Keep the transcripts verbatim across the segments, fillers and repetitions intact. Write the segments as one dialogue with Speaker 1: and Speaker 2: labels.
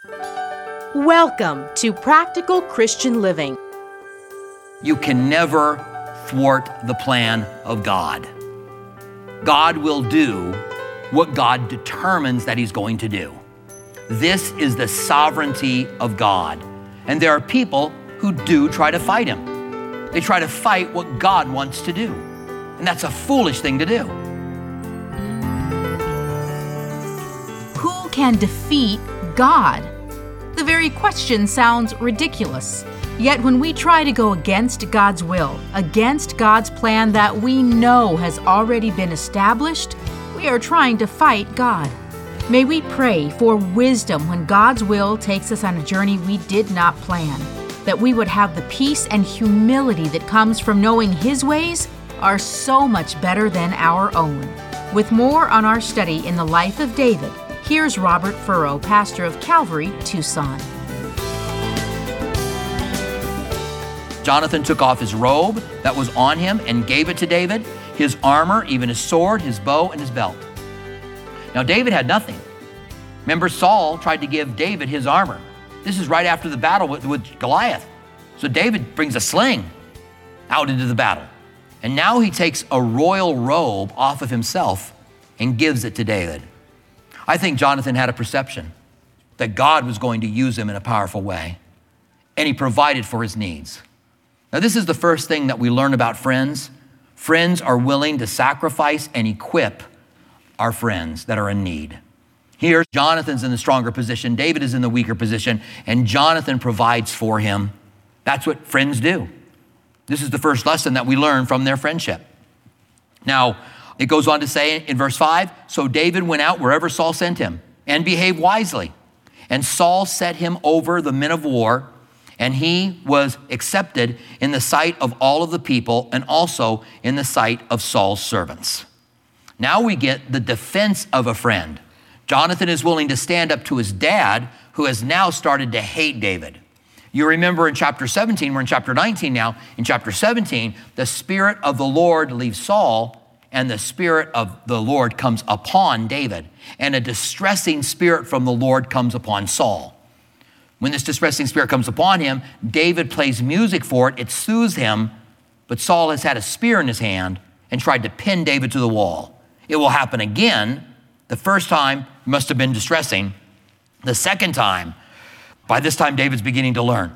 Speaker 1: Welcome to Practical Christian Living.
Speaker 2: You can never thwart the plan of God. God will do what God determines that He's going to do. This is the sovereignty of God. And there are people who do try to fight Him. They try to fight what God wants to do. And that's a foolish thing to do.
Speaker 3: Who can defeat God? The very question sounds ridiculous. Yet when we try to go against God's will, against God's plan that we know has already been established, we are trying to fight God. May we pray for wisdom when God's will takes us on a journey we did not plan, that we would have the peace and humility that comes from knowing His ways are so much better than our own. With more on our study in the life of David, here's Robert Furrow, pastor of Calvary, Tucson.
Speaker 2: Jonathan took off his robe that was on him and gave it to David, his armor, even his sword, his bow, and his belt. Now, David had nothing. Remember, Saul tried to give David his armor. This is right after the battle with, with Goliath. So David brings a sling out into the battle. And now he takes a royal robe off of himself and gives it to David. I think Jonathan had a perception that God was going to use him in a powerful way, and he provided for his needs. Now, this is the first thing that we learn about friends. Friends are willing to sacrifice and equip our friends that are in need. Here, Jonathan's in the stronger position, David is in the weaker position, and Jonathan provides for him. That's what friends do. This is the first lesson that we learn from their friendship. Now, it goes on to say in verse five, so David went out wherever Saul sent him and behaved wisely. And Saul set him over the men of war, and he was accepted in the sight of all of the people and also in the sight of Saul's servants. Now we get the defense of a friend. Jonathan is willing to stand up to his dad, who has now started to hate David. You remember in chapter seventeen, we're in chapter nineteen now. In chapter seventeen, the Spirit of the Lord leaves Saul, and the Spirit of the Lord comes upon David. And a distressing spirit from the Lord comes upon Saul. When this distressing spirit comes upon him, David plays music for it. It soothes him, but Saul has had a spear in his hand and tried to pin David to the wall. It will happen again. The first time must have been distressing. The second time, by this time, David's beginning to learn.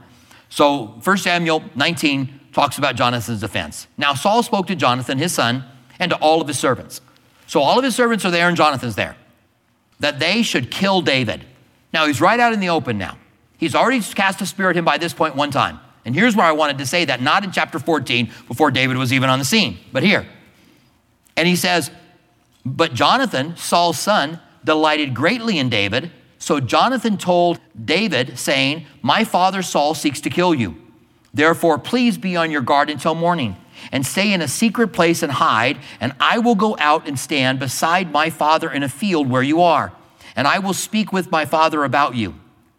Speaker 2: So First Samuel nineteen talks about Jonathan's defense. Now Saul spoke to Jonathan, his son, and to all of his servants. So all of his servants are there and Jonathan's there, that they should kill David. Now he's right out in the open now. He's already cast a spear at him by this point one time. And here's where I wanted to say that, not in chapter fourteen, before David was even on the scene, but here. And he says, but Jonathan, Saul's son, delighted greatly in David. So Jonathan told David, saying, my father Saul seeks to kill you. Therefore, please be on your guard until morning, and stay in a secret place and hide, and I will go out and stand beside my father in a field where you are, and I will speak with my father about you.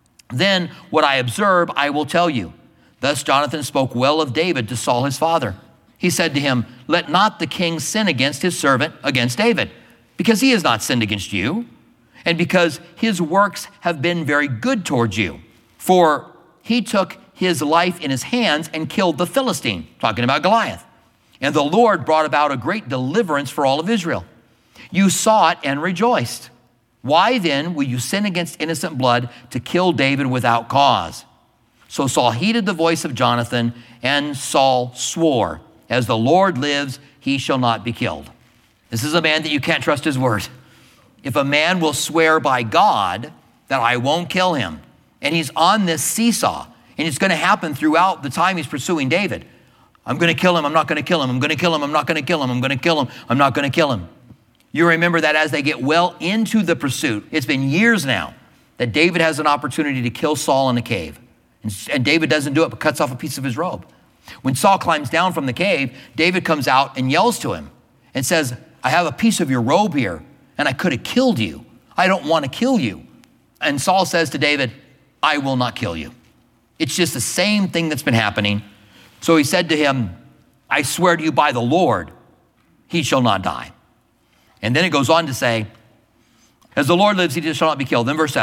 Speaker 2: Then what I observe, I will tell you. Thus Jonathan spoke well of David to Saul his father. He said to him, let not the king sin against his servant, against David, because he has not sinned against you, and because his works have been very good towards you. For he took his life in his hands and killed the Philistine, talking about Goliath. And the Lord brought about a great deliverance for all of Israel. You saw it and rejoiced. Why then will you sin against innocent blood to kill David without cause? So Saul heeded the voice of Jonathan, and Saul swore, as the Lord lives, he shall not be killed. This is a man that you can't trust his word. If a man will swear by God that I won't kill him, and he's on this seesaw, and it's going to happen throughout the time he's pursuing David. I'm going to kill him, I'm not going to kill him, I'm going to kill him, I'm not going to kill him, I'm going to kill him, I'm not going to kill him. You remember that as they get well into the pursuit, it's been years now that David has an opportunity to kill Saul in a cave. And David doesn't do it, but cuts off a piece of his robe. When Saul climbs down from the cave, David comes out and yells to him and says, I have a piece of your robe here, and I could have killed you. I don't want to kill you. And Saul says to David, I will not kill you. It's just the same thing that's been happening. So he said to him, I swear to you by the Lord, he shall not die. And then it goes on to say, as the Lord lives, he shall not be killed. Then verse seven,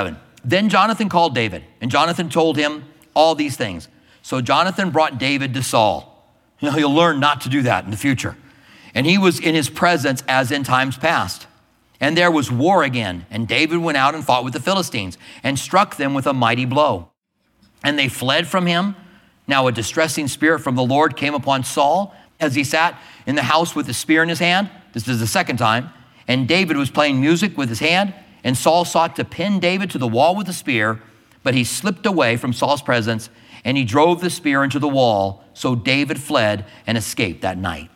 Speaker 2: Then Jonathan called David, and Jonathan told him all these things. So Jonathan brought David to Saul. You know, he'll learn not to do that in the future. And he was in his presence as in times past. And there was war again, and David went out and fought with the Philistines and struck them with a mighty blow. And they fled from him. Now a distressing spirit from the Lord came upon Saul as he sat in the house with a spear in his hand. This is the second time. And David was playing music with his hand, and Saul sought to pin David to the wall with a spear, but he slipped away from Saul's presence, and he drove the spear into the wall. So David fled and escaped that night.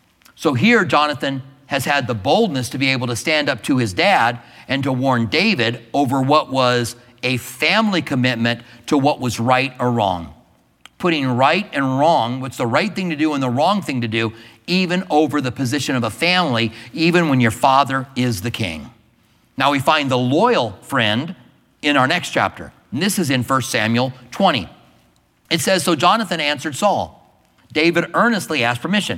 Speaker 2: So here Jonathan has had the boldness to be able to stand up to his dad and to warn David over what was a family commitment to what was right or wrong. Putting right and wrong, what's the right thing to do and the wrong thing to do, even over the position of a family, even when your father is the king. Now we find the loyal friend in our next chapter. And this is in First Samuel twenty. It says, so Jonathan answered Saul. David earnestly asked permission.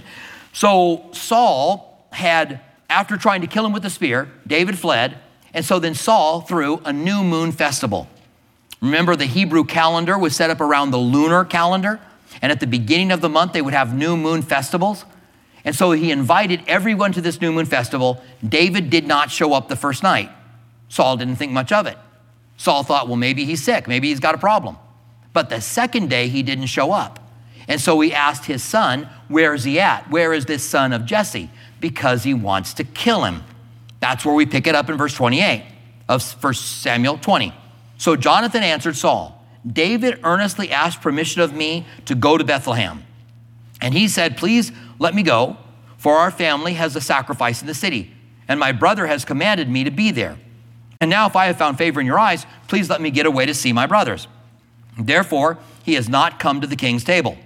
Speaker 2: So Saul had, after trying to kill him with a spear, David fled. And so then Saul threw a new moon festival. Remember, the Hebrew calendar was set up around the lunar calendar. And at the beginning of the month, they would have new moon festivals. And so he invited everyone to this new moon festival. David did not show up the first night. Saul didn't think much of it. Saul thought, well, maybe he's sick. Maybe he's got a problem. But the second day, he didn't show up. And so he asked his son, where is he at? Where is this son of Jesse? Because he wants to kill him. That's where we pick it up in verse twenty-eight of First Samuel twenty. So Jonathan answered Saul, David earnestly asked permission of me to go to Bethlehem. And he said, please let me go, for our family has a sacrifice in the city, and my brother has commanded me to be there. And now if I have found favor in your eyes, please let me get away to see my brothers. Therefore, he has not come to the king's table.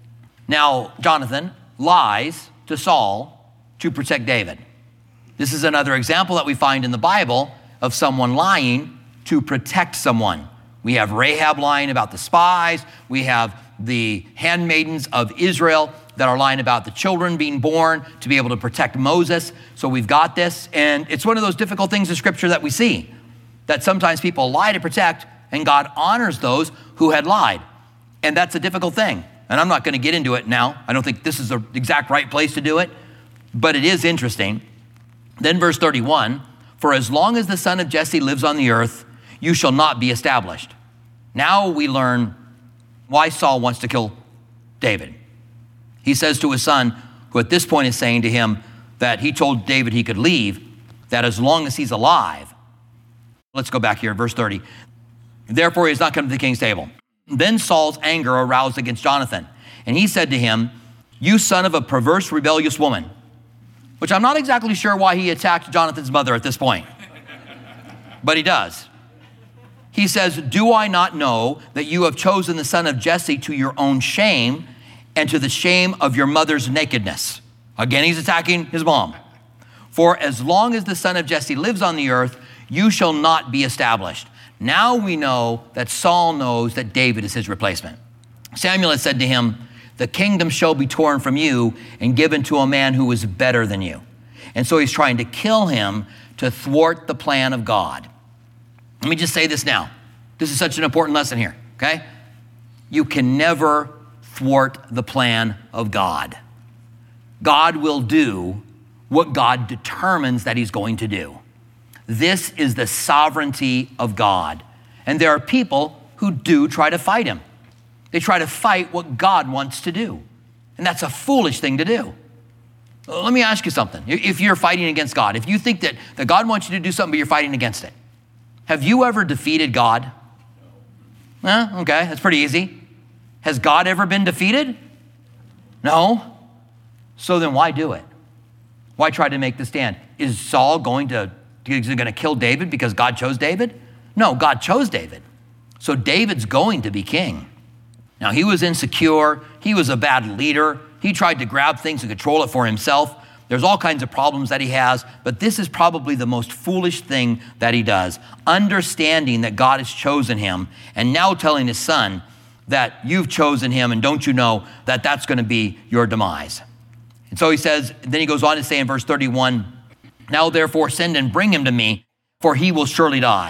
Speaker 2: Now, Jonathan lies to Saul to protect David. This is another example that we find in the Bible of someone lying to protect someone. We have Rahab lying about the spies. We have the handmaidens of Israel that are lying about the children being born to be able to protect Moses. So we've got this, and it's one of those difficult things in Scripture that we see, that sometimes people lie to protect, and God honors those who had lied. And that's a difficult thing. And I'm not going to get into it now. I don't think this is the exact right place to do it, but it is interesting. Then verse thirty-one, for as long as the son of Jesse lives on the earth, you shall not be established. Now we learn why Saul wants to kill David. He says to his son, who at this point is saying to him that he told David he could leave, that as long as he's alive. Let's go back here, verse thirty. Therefore he has not come to the king's table. Then Saul's anger aroused against Jonathan, and he said to him, you son of a perverse, rebellious woman, which I'm not exactly sure why he attacked Jonathan's mother at this point, but he does. He says, do I not know that you have chosen the son of Jesse to your own shame and to the shame of your mother's nakedness? Again, he's attacking his mom. For as long as the son of Jesse lives on the earth, you shall not be established. Now we know that Saul knows that David is his replacement. Samuel has said to him, the kingdom shall be torn from you and given to a man who is better than you. And so he's trying to kill him to thwart the plan of God. Let me just say this now. This is such an important lesson here, okay? You can never thwart the plan of God. God will do what God determines that he's going to do. This is the sovereignty of God. And there are people who do try to fight him. They try to fight what God wants to do. And that's a foolish thing to do. Let me ask you something. If you're fighting against God, if you think that, that God wants you to do something, but you're fighting against it, have you ever defeated God? Eh, okay, that's pretty easy. Has God ever been defeated? No. So then why do it? Why try to make the stand? Is Saul going to, is he going to kill David because God chose David? No, God chose David. So David's going to be king. Now, he was insecure. He was a bad leader. He tried to grab things and control it for himself. There's all kinds of problems that he has, but this is probably the most foolish thing that he does. Understanding that God has chosen him and now telling his son that you've chosen him and don't you know that that's going to be your demise. And so he says, then he goes on to say in verse thirty-one, now therefore send and bring him to me, for he will surely die.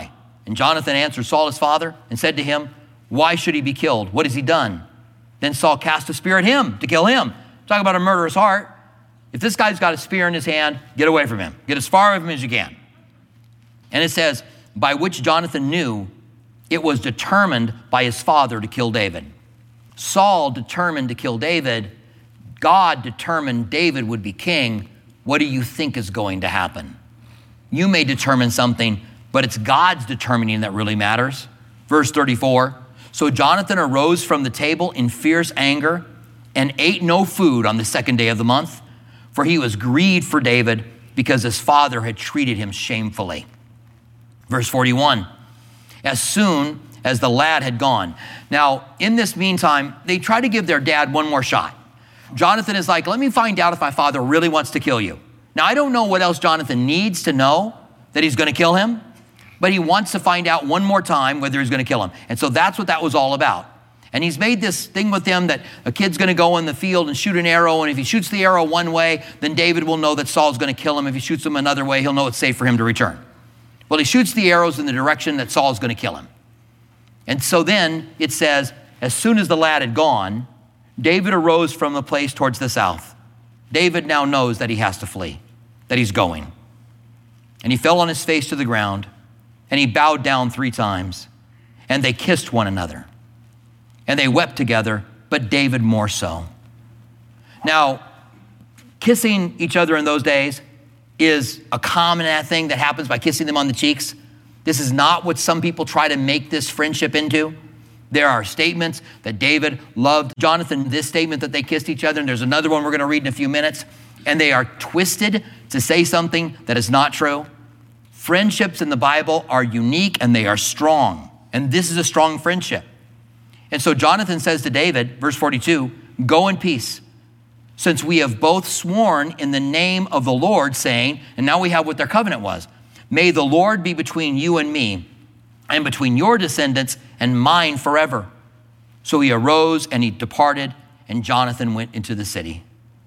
Speaker 2: And Jonathan answered Saul his father and said to him, why should he be killed? What has he done? Then Saul cast a spear at him to kill him. Talk about a murderous heart. If this guy's got a spear in his hand, get away from him. Get as far away from him as you can. And it says, by which Jonathan knew it was determined by his father to kill David. Saul determined to kill David. God determined David would be king. What do you think is going to happen? You may determine something, but it's God's determining that really matters. Verse thirty-four, so Jonathan arose from the table in fierce anger and ate no food on the second day of the month, for he was grieved for David because his father had treated him shamefully. Verse forty-one, as soon as the lad had gone. Now, in this meantime, they try to give their dad one more shot. Jonathan is like, let me find out if my father really wants to kill you. Now, I don't know what else Jonathan needs to know that he's going to kill him, but he wants to find out one more time whether he's going to kill him. And so that's what that was all about. And he's made this thing with them that a kid's going to go in the field and shoot an arrow, and if he shoots the arrow one way, then David will know that Saul's going to kill him. If he shoots him another way, he'll know it's safe for him to return. Well, he shoots the arrows in the direction that Saul's going to kill him. And so then it says, as soon as the lad had gone, David arose from the place towards the south. David now knows that he has to flee, that he's going. And he fell on his face to the ground, and he bowed down three times, and they kissed one another. And they wept together, but David more so. Now, kissing each other in those days is a common thing that happens by kissing them on the cheeks. This is not what some people try to make this friendship into. There are statements that David loved Jonathan, this statement that they kissed each other, and there's another one we're going to read in a few minutes, and they are twisted to say something that is not true. Friendships in the Bible are unique and they are strong, and this is a strong friendship. And so Jonathan says to David, verse forty-two, go in peace, since we have both sworn in the name of the Lord, saying, and now we have what their covenant was, may the Lord be between you and me, and between your descendants and mine forever. So he arose and he departed, and Jonathan went into the city.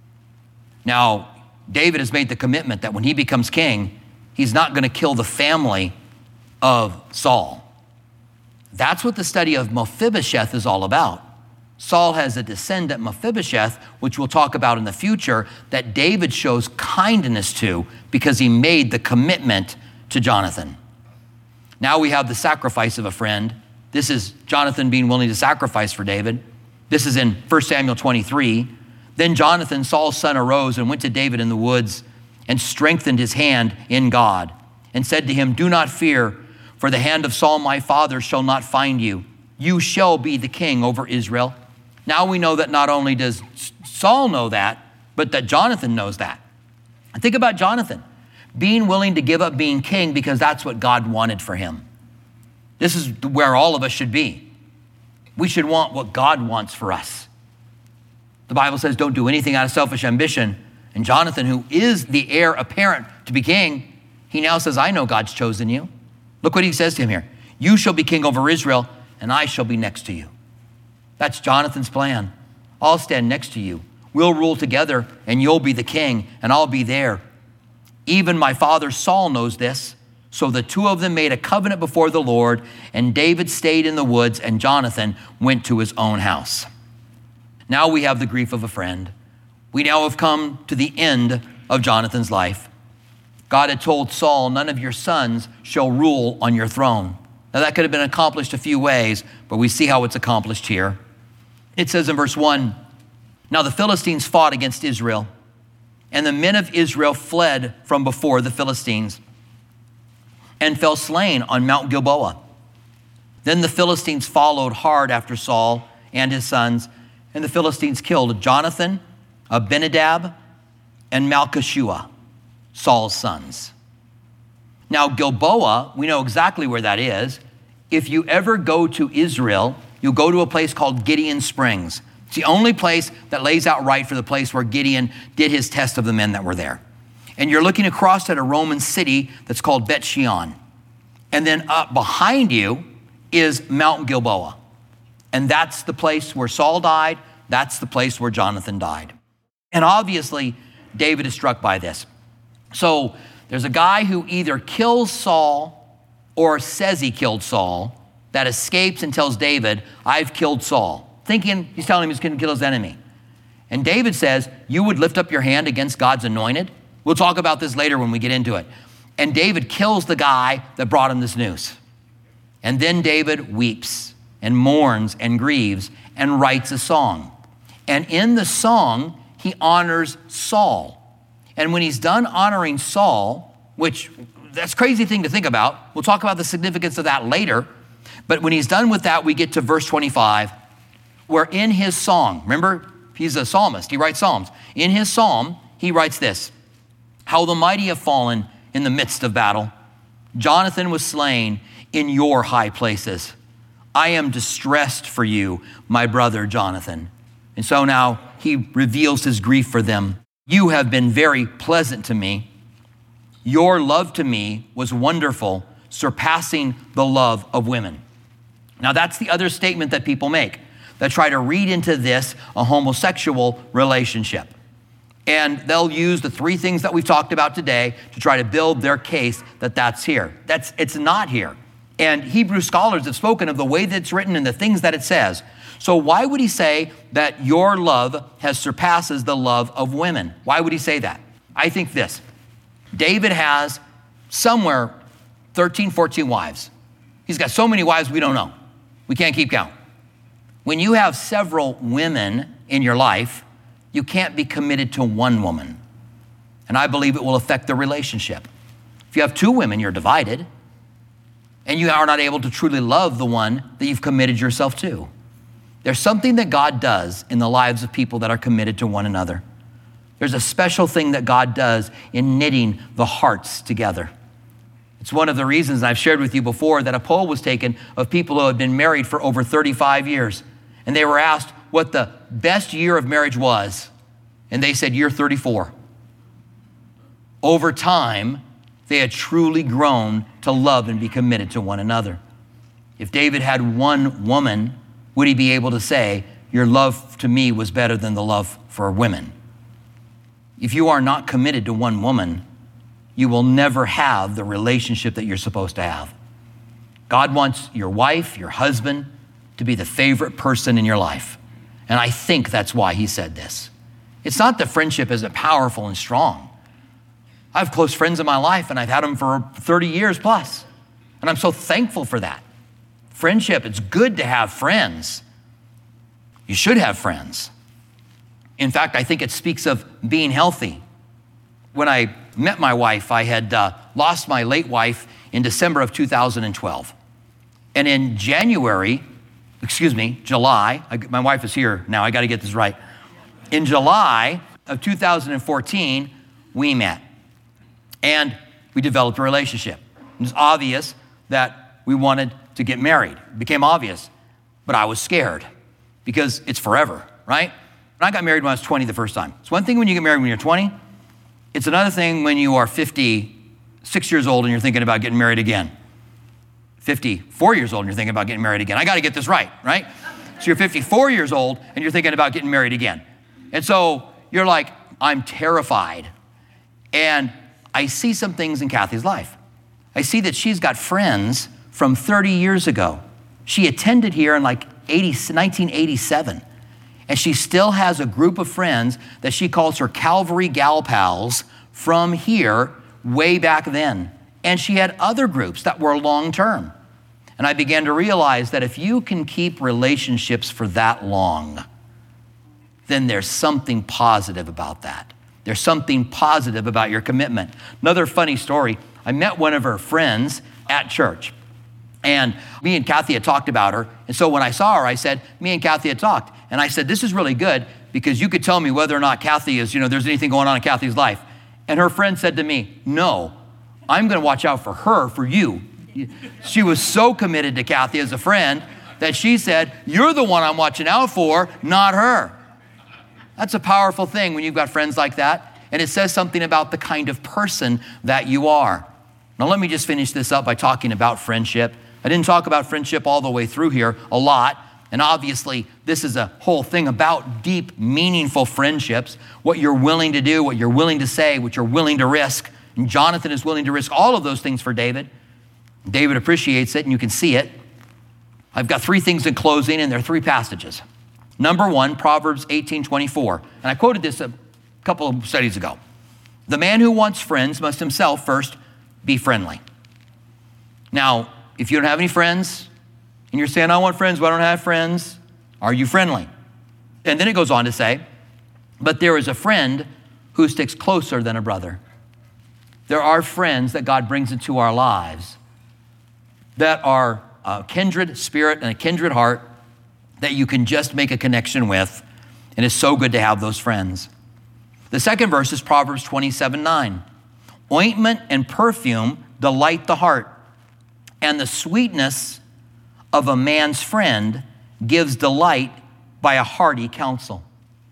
Speaker 2: Now, David has made the commitment that when he becomes king, he's not going to kill the family of Saul. That's what the study of Mephibosheth is all about. Saul has a descendant, Mephibosheth, which we'll talk about in the future, that David shows kindness to because he made the commitment to Jonathan. Now we have the sacrifice of a friend. This is Jonathan being willing to sacrifice for David. This is in First Samuel twenty-three. Then Jonathan, Saul's son, arose and went to David in the woods and strengthened his hand in God and said to him, do not fear, for the hand of Saul my father shall not find you. You shall be the king over Israel. Now we know that not only does Saul know that, but that Jonathan knows that. And think about Jonathan being willing to give up being king because that's what God wanted for him. This is where all of us should be. We should want what God wants for us. The Bible says don't do anything out of selfish ambition. And Jonathan, who is the heir apparent to be king, he now says, I know God's chosen you. Look what he says to him here. You shall be king over Israel, and I shall be next to you. That's Jonathan's plan. I'll stand next to you. We'll rule together, and you'll be the king, and I'll be there. Even my father Saul knows this. So the two of them made a covenant before the Lord, and David stayed in the woods, and Jonathan went to his own house. Now we have the grief of a friend. We now have come to the end of Jonathan's life. God had told Saul, none of your sons shall rule on your throne. Now that could have been accomplished a few ways, but we see how it's accomplished here. It says in verse one, now the Philistines fought against Israel, and the men of Israel fled from before the Philistines and fell slain on Mount Gilboa. Then the Philistines followed hard after Saul and his sons, and the Philistines killed Jonathan, Abinadab, and Malchishua, Saul's sons. Now, Gilboa, we know exactly where that is. If you ever go to Israel, you'll go to a place called Gideon Springs. It's the only place that lays out right for the place where Gideon did his test of the men that were there. And you're looking across at a Roman city that's called Bet Shean. And then up behind you is Mount Gilboa. And that's the place where Saul died. That's the place where Jonathan died. And obviously, David is struck by this. So there's a guy who either kills Saul or says he killed Saul that escapes and tells David, I've killed Saul, thinking he's telling him he's going to kill his enemy. And David says, you would lift up your hand against God's anointed? We'll talk about this later when we get into it. And David kills the guy that brought him this news. And then David weeps and mourns and grieves and writes a song. And in the song, he honors Saul. And when he's done honoring Saul, which that's a crazy thing to think about. We'll talk about the significance of that later. But when he's done with that, we get to verse twenty-five, where in his song, remember, he's a psalmist, he writes psalms. In his psalm, he writes this, how the mighty have fallen in the midst of battle. Jonathan was slain in your high places. I am distressed for you, my brother Jonathan. And so now he reveals his grief for them. You have been very pleasant to me. Your love to me was wonderful, surpassing the love of women. Now that's the other statement that people make, that try to read into this a homosexual relationship. And they'll use the three things that we've talked about today to try to build their case that that's here. That's, it's not here. And Hebrew scholars have spoken of the way that it's written and the things that it says. So why would he say that your love has surpasses the love of women? Why would he say that? I think this. David has somewhere thirteen, fourteen wives. He's got so many wives we don't know. We can't keep count. When you have several women in your life, you can't be committed to one woman. And I believe it will affect the relationship. If you have two women, you're divided. And you are not able to truly love the one that you've committed yourself to. There's something that God does in the lives of people that are committed to one another. There's a special thing that God does in knitting the hearts together. It's one of the reasons I've shared with you before that a poll was taken of people who had been married for over thirty-five years. And they were asked what the best year of marriage was. And they said year thirty-four. Over time, they had truly grown to love and be committed to one another. If David had one woman, would he be able to say, your love to me was better than the love for women? If you are not committed to one woman, you will never have the relationship that you're supposed to have. God wants your wife, your husband, to be the favorite person in your life. And I think that's why he said this. It's not that friendship isn't powerful and strong. I have close friends in my life, and I've had them for thirty years plus. And I'm so thankful for that. Friendship, it's good to have friends. You should have friends. In fact, I think it speaks of being healthy. When I met my wife, I had uh, lost my late wife in December of two thousand twelve. And in January, excuse me, July, I, my wife is here now, I gotta get this right. In July of two thousand fourteen, we met. And we developed a relationship. It was obvious that we wanted to get married. It became obvious, but I was scared because it's forever, right? And I got married when I was twenty the first time. It's one thing when you get married when you're twenty. It's another thing when you are fifty-six years old and you're thinking about getting married again. fifty-four years old and you're thinking about getting married again. I got to get this right, right? So you're fifty-four years old and you're thinking about getting married again. And so you're like, I'm terrified. And I see some things in Kathy's life. I see that she's got friends from thirty years ago. She attended here in like nineteen eighty-seven. And she still has a group of friends that she calls her Calvary Gal Pals from here way back then. And she had other groups that were long-term. And I began to realize that if you can keep relationships for that long, then there's something positive about that. There's something positive about your commitment. Another funny story, I met one of her friends at church. And me and Kathy had talked about her. And so when I saw her, I said, me and Kathy had talked. And I said, this is really good because you could tell me whether or not Kathy is, you know, there's anything going on in Kathy's life. And her friend said to me, no, I'm going to watch out for her, for you. She was so committed to Kathy as a friend that she said, you're the one I'm watching out for, not her. That's a powerful thing when you've got friends like that. And it says something about the kind of person that you are. Now, let me just finish this up by talking about friendship. I didn't talk about friendship all the way through here a lot. And obviously, this is a whole thing about deep, meaningful friendships, what you're willing to do, what you're willing to say, what you're willing to risk. And Jonathan is willing to risk all of those things for David. David appreciates it, and you can see it. I've got three things in closing, and there are three passages. Number one, Proverbs eighteen twenty-four. And I quoted this a couple of studies ago. The man who wants friends must himself first be friendly. Now, if you don't have any friends, and you're saying, I want friends, but I don't have friends, are you friendly? And then it goes on to say, but there is a friend who sticks closer than a brother. There are friends that God brings into our lives that are a kindred spirit and a kindred heart that you can just make a connection with, and it's so good to have those friends. The second verse is Proverbs twenty-seven nine. Ointment and perfume delight the heart, and the sweetness of a man's friend gives delight by a hearty counsel.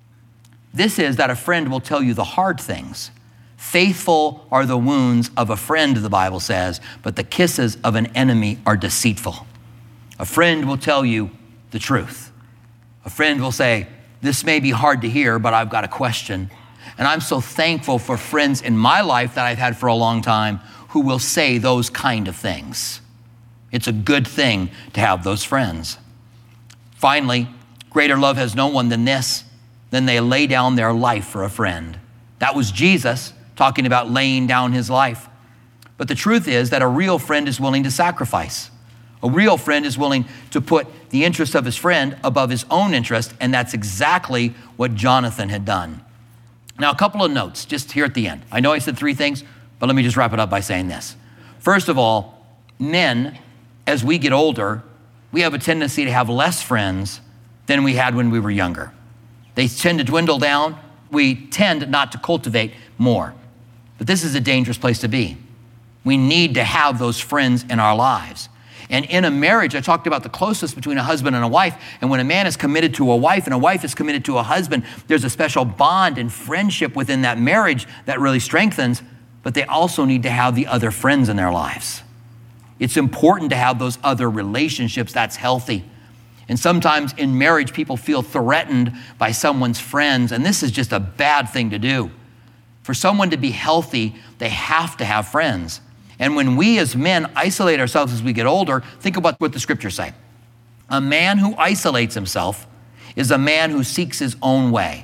Speaker 2: This is that a friend will tell you the hard things. Faithful are the wounds of a friend, the Bible says, but the kisses of an enemy are deceitful. A friend will tell you the truth. A friend will say, this may be hard to hear, but I've got a question. And I'm so thankful for friends in my life that I've had for a long time who will say those kind of things. It's a good thing to have those friends. Finally, greater love has no one than this, than they lay down their life for a friend. That was Jesus talking about laying down his life. But the truth is that a real friend is willing to sacrifice. A real friend is willing to put the interest of his friend above his own interest, and that's exactly what Jonathan had done. Now, a couple of notes just here at the end. I know I said three things, but let me just wrap it up by saying this. First of all, men, as we get older, we have a tendency to have less friends than we had when we were younger. They tend to dwindle down. We tend not to cultivate more. But this is a dangerous place to be. We need to have those friends in our lives. And in a marriage, I talked about the closeness between a husband and a wife. And when a man is committed to a wife and a wife is committed to a husband, there's a special bond and friendship within that marriage that really strengthens, but they also need to have the other friends in their lives. It's important to have those other relationships. That's healthy. And sometimes in marriage, people feel threatened by someone's friends, and this is just a bad thing to do. For someone to be healthy, they have to have friends. And when we as men isolate ourselves as we get older, think about what the scriptures say. A man who isolates himself is a man who seeks his own way.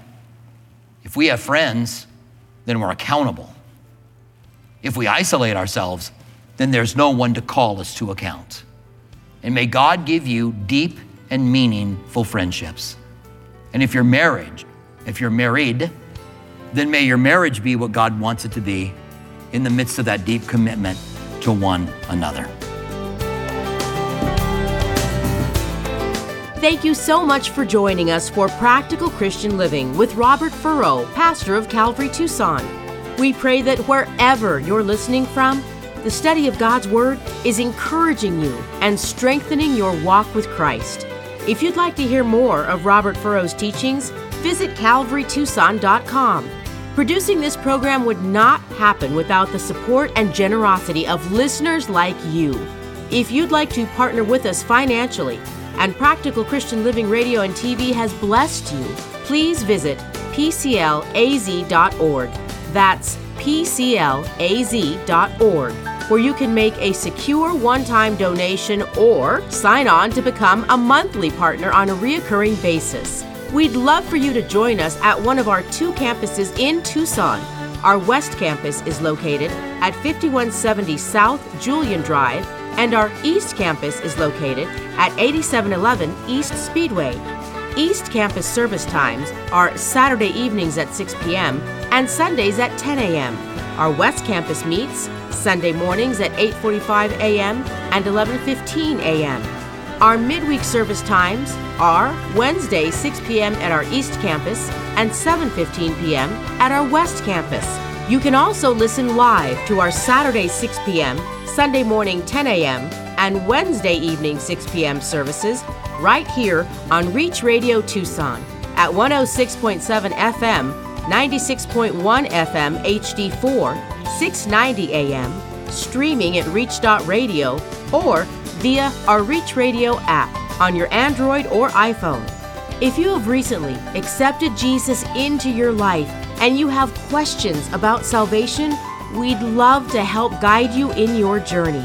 Speaker 2: If we have friends, then we're accountable. If we isolate ourselves, then there's no one to call us to account. And may God give you deep and meaningful friendships. And if you're married, if you're married, then may your marriage be what God wants it to be in the midst of that deep commitment to one another.
Speaker 1: Thank you so much for joining us for Practical Christian Living with Robert Furrow, pastor of Calvary Tucson. We pray that wherever you're listening from, the study of God's Word is encouraging you and strengthening your walk with Christ. If you'd like to hear more of Robert Furrow's teachings, visit calvary tucson dot com. Producing this program would not happen without the support and generosity of listeners like you. If you'd like to partner with us financially, and Practical Christian Living Radio and T V has blessed you, please visit p c l a z dot org. That's p c l a z dot org, where you can make a secure one-time donation or sign on to become a monthly partner on a reoccurring basis. We'd love for you to join us at one of our two campuses in Tucson. Our West Campus is located at fifty-one seventy South Julian Drive, and our East Campus is located at eighty-seven eleven East Speedway. East Campus service times are Saturday evenings at six p.m. and Sundays at ten a.m. Our West Campus meets Sunday mornings at eight forty-five a.m. and eleven fifteen a.m. Our midweek service times are Wednesday six p.m. at our East Campus and seven fifteen p.m. at our West Campus. You can also listen live to our Saturday six p.m., Sunday morning ten a.m., and Wednesday evening six p.m. services right here on Reach Radio Tucson at one oh six point seven F M, ninety-six point one F M H D four, six ninety A M, streaming at reach dot radio, or via our Reach Radio app on your Android or iPhone. If you have recently accepted Jesus into your life and you have questions about salvation, we'd love to help guide you in your journey.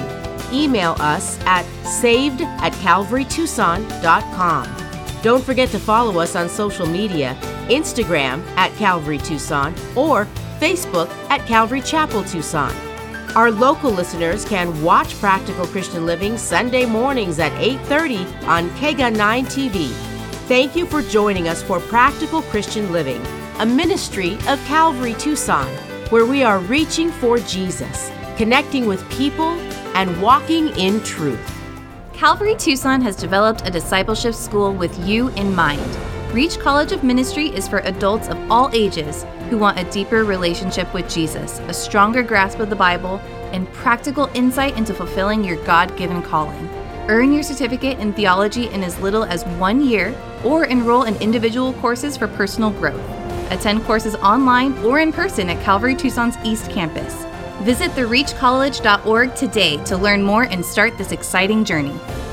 Speaker 1: email us at saved at calvary tucson dot com. Don't forget to follow us on social media, Instagram at Calvary Tucson or Facebook at Calvary Chapel Tucson. Our local listeners can watch Practical Christian Living Sunday mornings at eight thirty on K G A nine T V. Thank you for joining us for Practical Christian Living, a ministry of Calvary Tucson, where we are reaching for Jesus, connecting with people, and walking in truth.
Speaker 4: Calvary Tucson has developed a discipleship school with you in mind. Reach College of Ministry is for adults of all ages who want a deeper relationship with Jesus, a stronger grasp of the Bible, and practical insight into fulfilling your God-given calling. Earn your certificate in theology in as little as one year, or enroll in individual courses for personal growth. Attend courses online or in person at Calvary Tucson's East Campus. Visit the reach college dot org today to learn more and start this exciting journey.